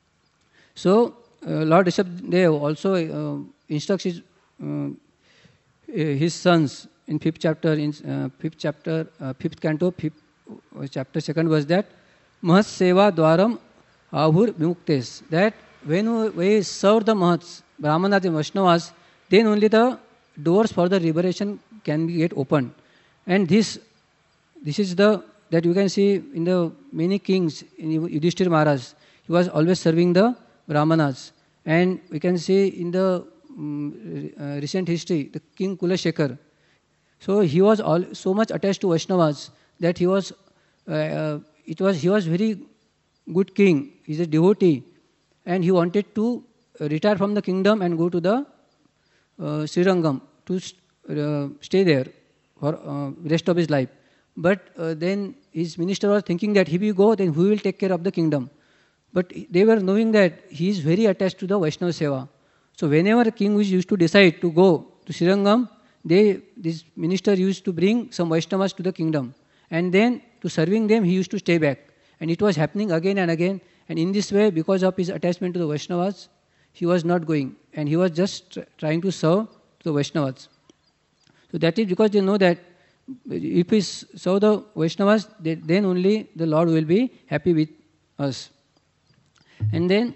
So uh, Lord Rishabhdev also uh, instructs his, uh, his sons in fifth chapter, in uh, fifth chapter, uh, fifth canto, fifth uh, chapter, second verse, that Mahas Seva Dwaram Ahur Vimuktes, that when we serve the Mahats, Brahmanas and Vaishnavas, then only the doors for the liberation can be get opened. And this this is the, that you can see in the many kings, in Yudhishthir Maharaj, he was always serving the Brahmanas. And we can see in the um, uh, recent history, the King Kulashekar. So he was all, so much attached to Vaishnavas that he was, uh, uh, it was, he was very good king. He's a devotee. And he wanted to retire from the kingdom and go to the uh, Srirangam to st- uh, stay there for uh, rest of his life. But uh, then his minister was thinking that if he go, then who will take care of the kingdom? But they were knowing that he is very attached to the Vaishnava Seva. So whenever a king used to decide to go to Srirangam, they, this minister used to bring some Vaishnavas to the kingdom. And then to serving them, he used to stay back. And it was happening again and again. And in this way, because of his attachment to the Vaishnavas, he was not going. and he was just trying to serve the Vaishnavas. So that is because they know that if we serve the Vaishnavas, then only the Lord will be happy with us. And then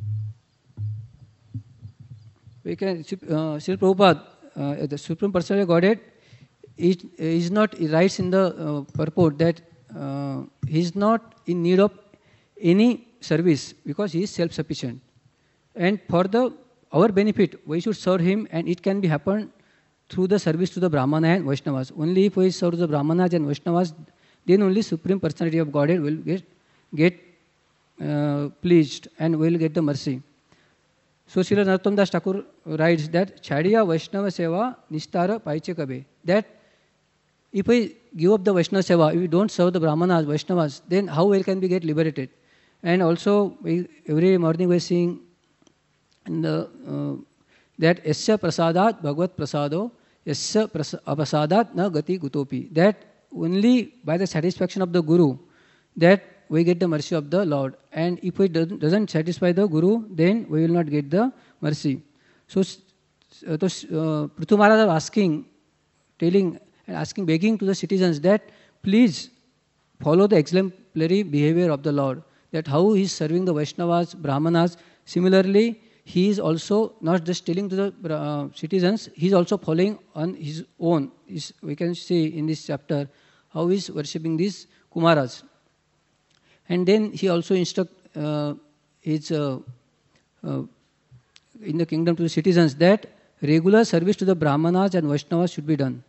we can, uh, Srila Prabhupada, uh, the Supreme Personality of Godhead, is, is not, he writes in the uh, purport that uh, he is not in need of any service because he is self-sufficient. And for the our benefit, we should serve him, and it can be happen through the service to the Brahmana and Vaishnavas. Only if we serve the Brahmanas and Vaishnavas, then only Supreme Personality of Godhead will get, get uh, pleased and will get the mercy. So Srila Narottam Das Thakur writes that Chadiya Vaishnava Seva Nistara Paiche Kabe. That if we give up the Vaishnava Seva, if we don't serve the Brahmanas, Vaishnavas, then how we can we get liberated? And also, we, every morning we are seeing in the, uh, that Yasya Prasadat Bhagavad Prasado, Yasya Prasadat Na Gati Gutopi. That only by the satisfaction of the Guru, that we get the mercy of the Lord. And if it doesn't, doesn't satisfy the Guru, then we will not get the mercy. So, uh, uh, Prithu Maharaj was asking, telling, and asking, begging to the citizens that please follow the exemplary behavior of the Lord. That how he is serving the Vaishnavas, Brahmanas. Similarly, he is also not just telling to the uh, citizens, he is also following on his own. Is, we can see in this chapter how he is worshipping these Kumaras. And then he also instruct uh, his, uh, uh, in the kingdom to the citizens that regular service to the Brahmanas and Vaishnavas should be done.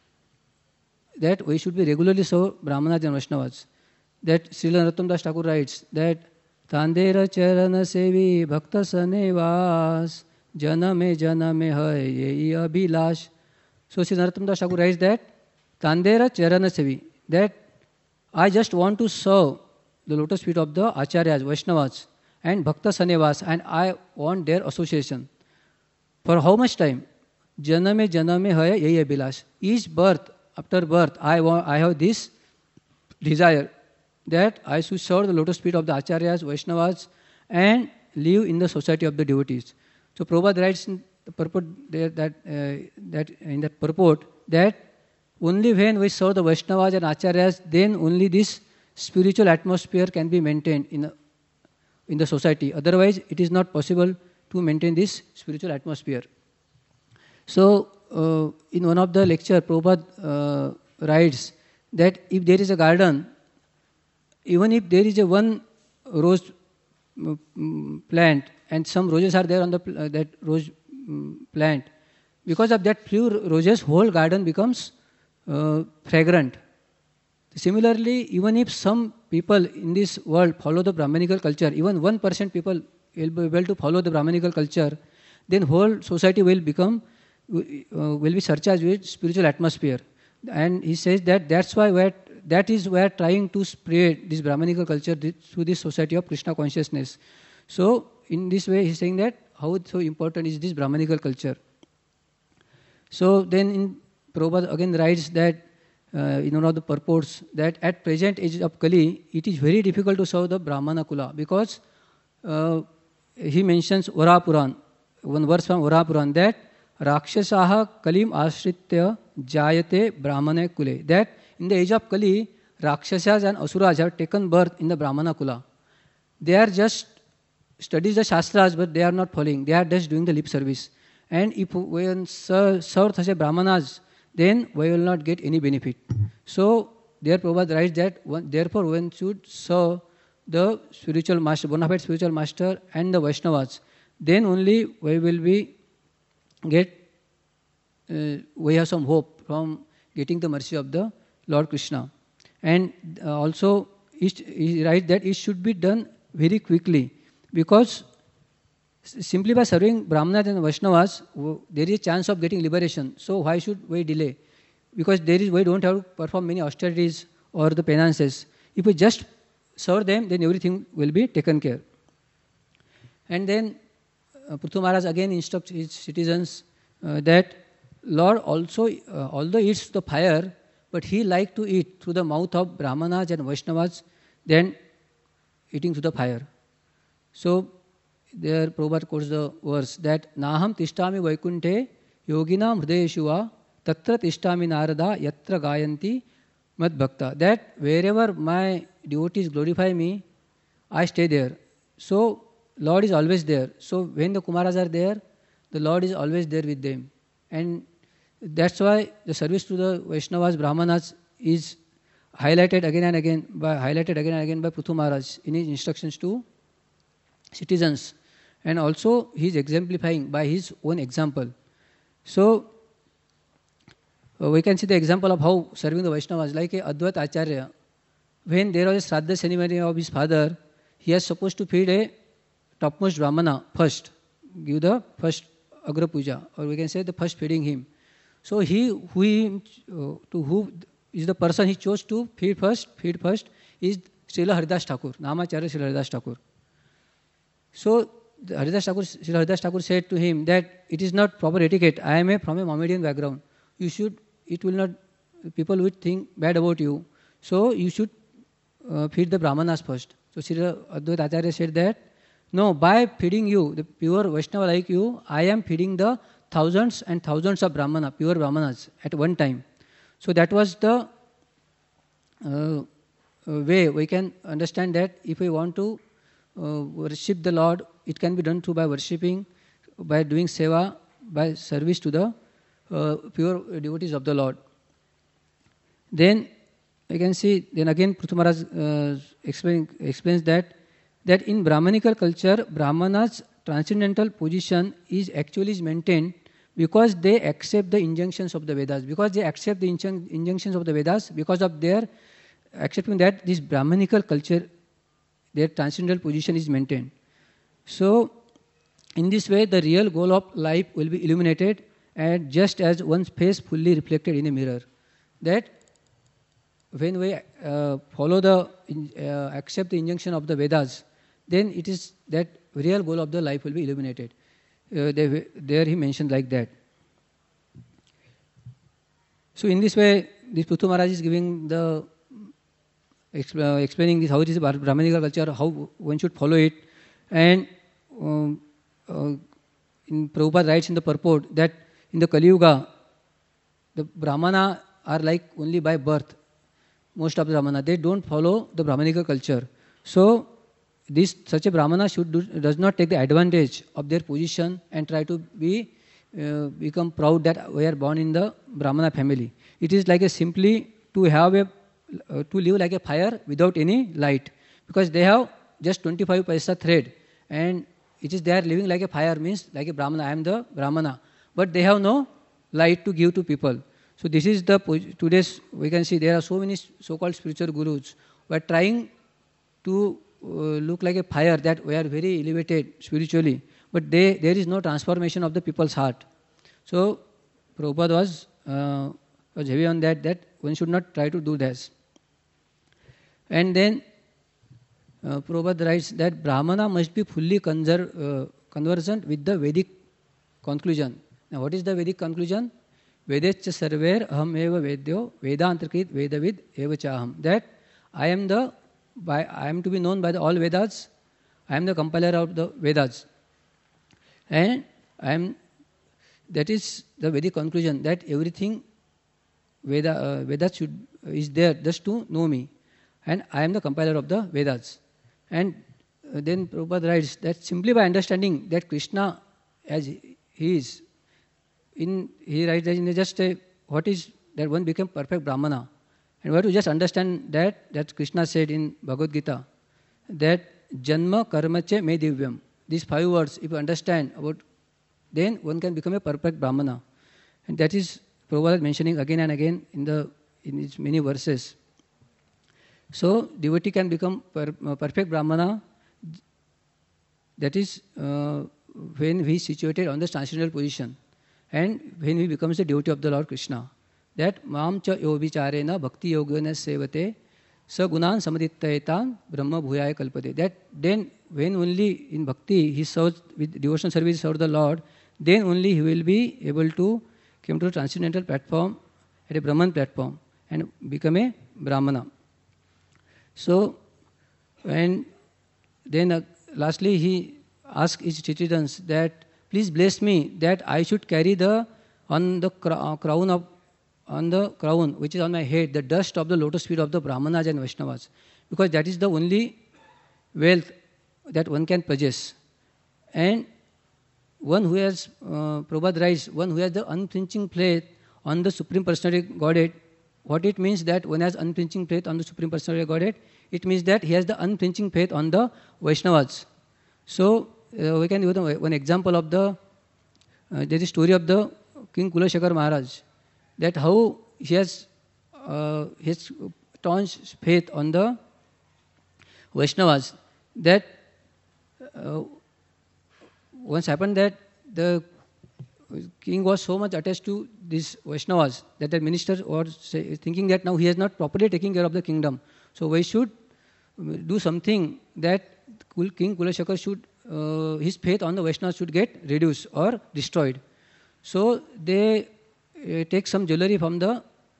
That we should be regularly serve Brahmanas and Vaishnavas. That Srila Narottam Das Thakur writes that Tandera Charana Sevi Bhakta Sanevas Janame Janame Hai Yei Abhilash. So Srila Narottam Das Thakur writes that Tandera Charana Sevi, that I just want to serve the lotus feet of the Acharyas, Vaishnavas and Bhakta Sanevas, and I want their association. For how much time? Janame Janame Hai Yei Abhilash. Each birth, after birth, I, want, I have this desire that I should serve the lotus feet of the Acharyas, Vaishnavas, and live in the society of the devotees. So Prabhupada writes in the purport that, that, uh, that in that purport that only when we serve the Vaishnavas and Acharyas, then only this spiritual atmosphere can be maintained in, a, in the society. Otherwise, it is not possible to maintain this spiritual atmosphere. So, uh, in one of the lecture, Prabhupada uh, writes that if there is a garden, even if there is a one rose plant and some roses are there on the uh, that rose plant, because of that few roses, whole garden becomes uh, fragrant. Similarly, even if some people in this world follow the Brahmanical culture, even one percent people will be able to follow the Brahmanical culture, then whole society will become uh, will be surcharged with spiritual atmosphere. And he says that that's why we're That is where trying to spread this Brahmanical culture through this society of Krishna consciousness. So, in this way, he is saying that how so important is this Brahmanical culture. So, then in Prabhupada again writes that uh, in one of the purports that at present age of Kali, it is very difficult to serve the Brahmana Kula because uh, he mentions Varaha Puran, one verse from Varaha Puran that Rakshasaha Kalim Ashritya Jayate Brahmane Kule. That in the age of Kali, Rakshasas and Asuras have taken birth in the Brahmana Kula. They are just studies the Shastras, but they are not following. They are just doing the lip service. And if we serve such a Brahmanas, then we will not get any benefit. So, there Prabhupada writes that one, therefore one should serve the spiritual master, bona fide spiritual master and the Vaishnavas. Then only we will be get, uh, we have some hope from getting the mercy of the Lord Krishna. And uh, also, he writes that it should be done very quickly because simply by serving Brahmanas and Vaishnavas, there is a chance of getting liberation. So why should we delay? Because there is we don't have to perform many austerities or the penances. If we just serve them, then everything will be taken care. And then uh, Prithu Maharaj again instructs his citizens uh, that Lord also, uh, although eats the fire, but he liked to eat through the mouth of Brahmanas and Vaishnavas than eating through the fire. So, there Prabhupada quotes the verse that Naham tishtami vaikunte yoginam hridayeshuva tatra tishtami narada yatra gayanti mad bhakta. That wherever my devotees glorify me, I stay there. So Lord is always there. So when the Kumaras are there, the Lord is always there with them. And that's why the service to the Vaishnavas, Brahmanas is highlighted again and again by highlighted again and again by Prithu Maharaj in his instructions to citizens. And also he is exemplifying by his own example. So uh, we can see the example of how serving the Vaishnavas, like a Advaita Acharya. When there was a Shraddha ceremony of his father, he was supposed to feed a topmost Brahmana first, give the first Agra Puja, or we can say the first feeding him. So he, who he, uh, to who is the person he chose to feed first, feed first, is Srila Haridas Thakur, Namacharya Srila Haridas Thakur. So Haridas Thakur, Srila Haridas Thakur said to him that it is not proper etiquette. I am a, from a Mohammedan background. You should, it will not, people would think bad about you. So you should uh, feed the Brahmanas first. So Srila Advaita Acharya said that, no, by feeding you, the pure Vaishnava like you, I am feeding the thousands and thousands of Brahmana, pure Brahmanas at one time. So that was the uh, way we can understand that if we want to uh, worship the Lord, it can be done through by worshipping, by doing seva, by service to the uh, pure devotees of the Lord. Then we can see, then again Prithu Maharaj uh, explain, explains that that in Brahmanical culture, Brahmana's transcendental position is actually is maintained because they accept the injunctions of the Vedas, because they accept the injun- injunctions of the Vedas, because of their accepting that this Brahmanical culture, their transcendental position is maintained. So, in this way, the real goal of life will be illuminated, and just as one's face fully reflected in a mirror. That when we uh, follow the, uh, accept the injunction of the Vedas, then it is that real goal of the life will be illuminated. Uh, they, there he mentioned like that. So in this way, this Prithu Maharaj is giving the, exp- uh, explaining this, how it is a Brahmanical culture, how one should follow it. And um, uh, in Prabhupada writes in the purport that in the Kali Yuga, the Brahmana are like only by birth. Most of the Brahmana, they don't follow the Brahmanical culture. So this such a Brahmana should do, does not take the advantage of their position and try to be uh, become proud that we are born in the Brahmana family. It is like a simply to have a uh, to live like a fire without any light, because they have just twenty-five paisa thread, and it is they are living like a fire, means like a Brahmana. I am the Brahmana, but they have no light to give to people. So this is the today's, we can see there are so many so-called spiritual gurus who are trying to uh, look like a fire, that we are very elevated spiritually, but they, there is no transformation of the people's heart. So Prabhupada was, uh, was heavy on that, that one should not try to do this. And then uh, Prabhupada writes that Brahmana must be fully conser- uh, conversant with the Vedic conclusion. Now what is the Vedic conclusion? Vedescha sarver aham eva vedyo vedantakrit vedavid eva chaham. That I am the, by, I am to be known by the all Vedas, I am the compiler of the Vedas. And I am, that is the Vedic conclusion, that everything Veda, uh, Vedas should, uh, is there just to know me. And I am the compiler of the Vedas. And uh, then Prabhupada writes that simply by understanding that Krishna as he is, in he writes that in just a, what is that one became perfect Brahmana. And we have to just understand that, that Krishna said in Bhagavad Gita, that Janma Karma Che Me Divyam. These five words, if you understand about, then one can become a perfect Brahmana. And that is Prabhupada mentioning again and again in the in its many verses. So devotee can become per, uh, perfect Brahmana, that is uh, when he is situated on the transcendental position, and when he becomes the devotee of the Lord Krishna. That mam cha yobicharena bhakti yogena sevate sa gunan samadityaetan brahma bhuyaya kalpate. That then when only in bhakti he serves with devotional service, serves the Lord, then only he will be able to come to the transcendental platform at a Brahman platform and become a Brahmana. So, and then uh, lastly he asked his citizens that, please bless me that I should carry the on the crown of on the crown which is on my head the dust of the lotus feet of the Brahmanas and Vaishnavas, because that is the only wealth that one can possess. And one who has, uh, Prabhupada writes, one who has the unflinching faith on the Supreme Personality Godhead. What it means that one has unflinching faith on the Supreme Personality Godhead? It means that he has the unflinching faith on the Vaishnavas. So uh, we can give one example of the, uh, there is a story of the King Kulashekar Maharaj, that how he has uh, his staunch faith on the Vaishnavas, that uh, once happened that the king was so much attached to these Vaishnavas that the minister was say, thinking that now he is not properly taking care of the kingdom. So we should do something that King Kulashekar should, uh, his faith on the Vaishnavas should get reduced or destroyed. So they uh, take some jewelry from the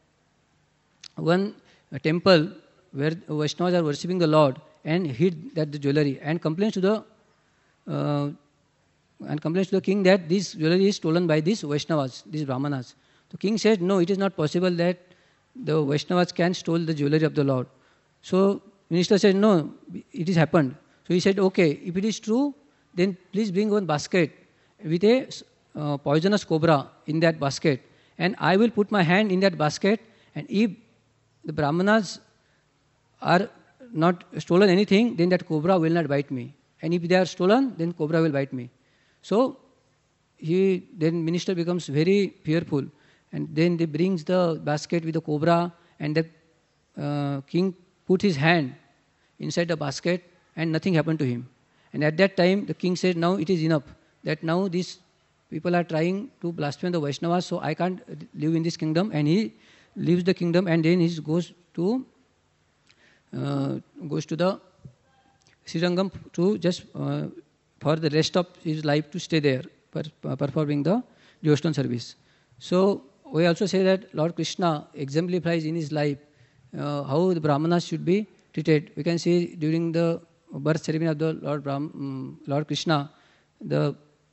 one temple where Vaishnavas are worshipping the Lord and hid that the jewelry and complains to the uh, and complains to the king that this jewelry is stolen by these Vaishnavas, these Brahmanas. The king said, no, it is not possible that the Vaishnavas can steal the jewelry of the Lord. So minister said, no, it has happened. So he said, okay, if it is true, then please bring one basket with a uh, poisonous cobra in that basket, and I will put my hand in that basket, and if the Brahmanas are not stolen anything, then that cobra will not bite me. And if they are stolen, then cobra will bite me. So he then minister becomes very fearful, and then they brings the basket with the cobra, and the uh, king put his hand inside the basket, and nothing happened to him. And at that time, the king said, now it is enough, that now these people are trying to blaspheme the Vaishnavas, so I can't live in this kingdom. And he leaves the kingdom, and then he goes to uh, goes to the Srirangam to just uh, for the rest of his life to stay there, per, uh, performing the devotional service. So we also say that Lord Krishna exemplifies in his life uh, how the Brahmanas should be treated. We can see during the birth ceremony of the Lord, Brahm, um, Lord Krishna, the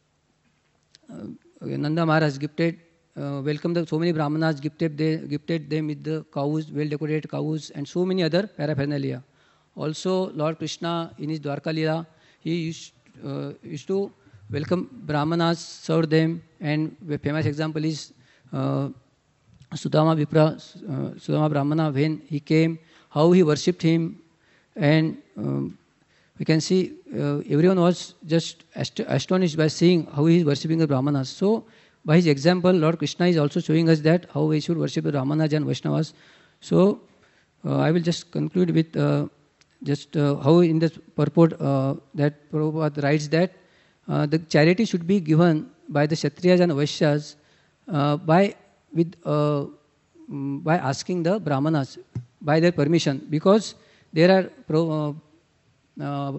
uh, Nanda Maharaj gifted, uh, welcomed the, so many Brahmanas, gifted, they, gifted them with the cows, well-decorated cows, and so many other paraphernalia. Also, Lord Krishna in his Dwarka Leela, he used, uh, used to welcome Brahmanas, serve them, and a famous example is uh, Sudama Vipra, uh, Sudama Brahmana, when he came, how he worshipped him, and um, we can see uh, everyone was just ast astonished by seeing how he is worshipping the Brahmanas. So, by his example, Lord Krishna is also showing us that how we should worship the Brahmanas and Vaishnavas. So, uh, I will just conclude with uh, just uh, how in the purport uh, that Prabhupada writes that uh, the charity should be given by the Kshatriyas and Vaishyas uh, by with uh, by asking the Brahmanas by their permission, because there are pro, uh, uh,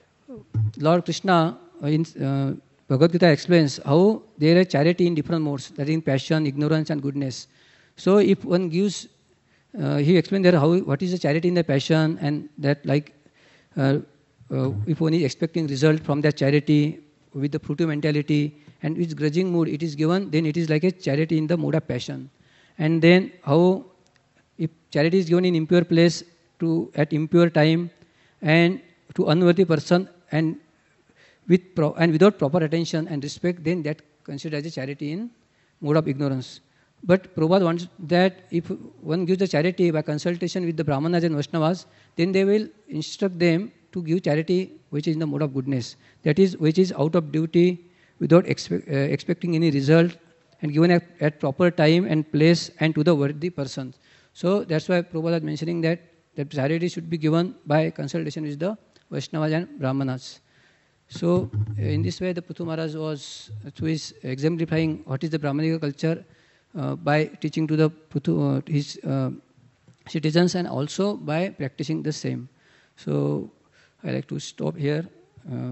Lord Krishna in uh, Bhagavad Gita explains how there is charity in different modes, that is in passion, ignorance, and goodness. So if one gives, uh, he explained there how what is the charity in the passion, and that like uh, uh, if one is expecting result from that charity with the fruitive mentality and with grudging mood it is given, then it is like a charity in the mode of passion. And then how if charity is given in impure place to at impure time and to unworthy person and with pro and without proper attention and respect, then that considered as a charity in mode of ignorance. But Prabhupada wants that if one gives the charity by consultation with the Brahmanas and Vaishnavas, then they will instruct them to give charity which is in the mode of goodness. That is, which is out of duty, without expect, uh, expecting any result, and given at, at proper time and place and to the worthy persons. So that's why Prabhupada is mentioning that, that charity should be given by consultation with the Vaishnavas and Brahmanas. So in this way, the Prithu Maharaj was through his exemplifying what is the Brahmanical culture uh, by teaching to the Prithu, uh, his uh, citizens, and also by practicing the same. So I like to stop here. Uh,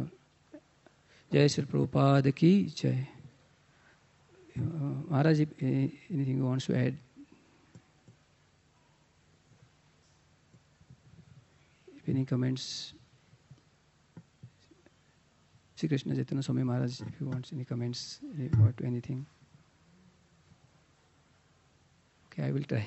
Jai Sri Prabhupada ki Jai. Uh, Maharaj, if uh, anything you want to add? If any comments? Sri Krishna Chaitanya Swami Maharaj, if you want any comments about anything. Okay, I will try.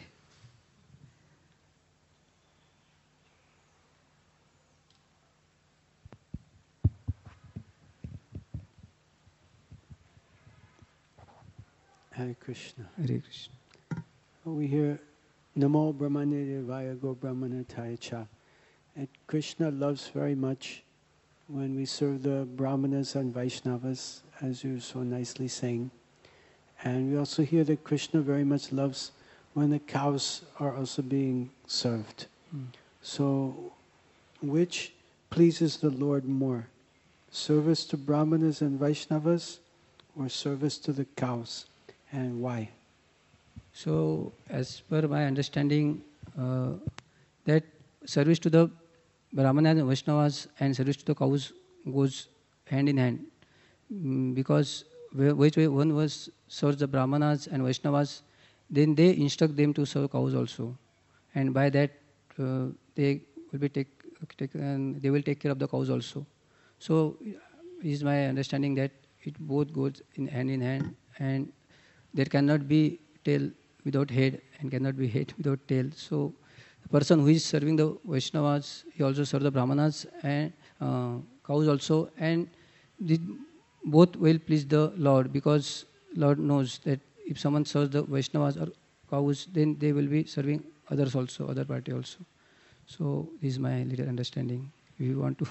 Hare Krishna. Hare Krishna. We hear Namo Brahmane Devaya Go Brahmanataya Cha. And Krishna loves very much when we serve the Brahmanas and Vaishnavas, as you so nicely saying. And we also hear that Krishna very much loves when the cows are also being served. Mm. So, which pleases the Lord more? Service to Brahmanas and Vaishnavas or service to the cows? And why? So, as per my understanding, uh, that service to the Brahmanas and Vaishnavas and service to the cows goes hand in hand. Mm, because which way one was serves the Brahmanas and Vaishnavas, then they instruct them to serve cows also. And by that, uh, they will be take, take and they will take care of the cows also. So, it is my understanding that it both goes in hand in hand, and there cannot be tail without head and cannot be head without tail. So, the person who is serving the Vaishnavas, he also serves the Brahmanas and uh, cows also, and the, both will please the Lord, because Lord knows that if someone serves the Vaishnavas or cows, then they will be serving others also, other party also. So, this is my little understanding. If you want to.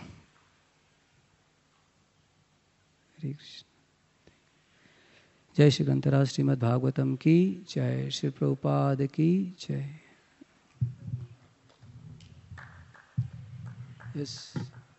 Hare Krishna. जय श्री ग्रंथराज श्रीमद् भागवतम की जय, श्री प्रभुपाद की जय. Yes.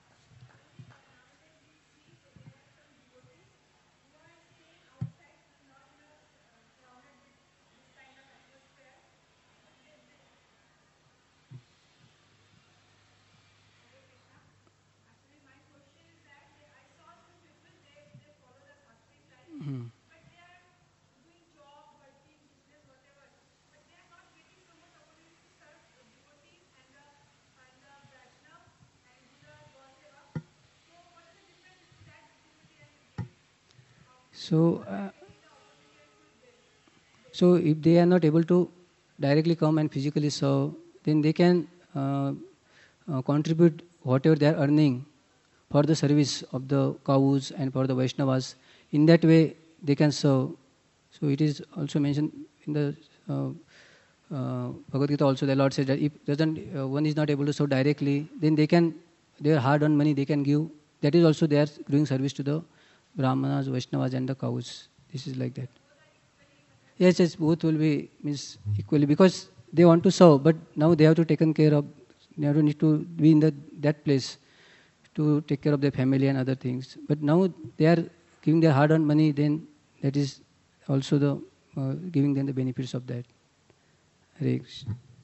Mm. So, uh, so if they are not able to directly come and physically serve, then they can uh, uh, contribute whatever they are earning for the service of the cows and for the Vaishnavas. In that way, they can serve. So it is also mentioned in the uh, uh, Bhagavad Gita also. The Lord said that if doesn't uh, one is not able to serve directly, then they can their hard-earned money they can give. That is also they are doing service to the Brahmanas, Vaishnavas, and the cows. This is like that. Yes, yes, both will be means equally, because they want to serve, but now they have to taken care of. They have to need to be in the, that place to take care of their family and other things. But now they are giving their hard-earned money. Then that is also the uh, giving them the benefits of that. Hare Krishna.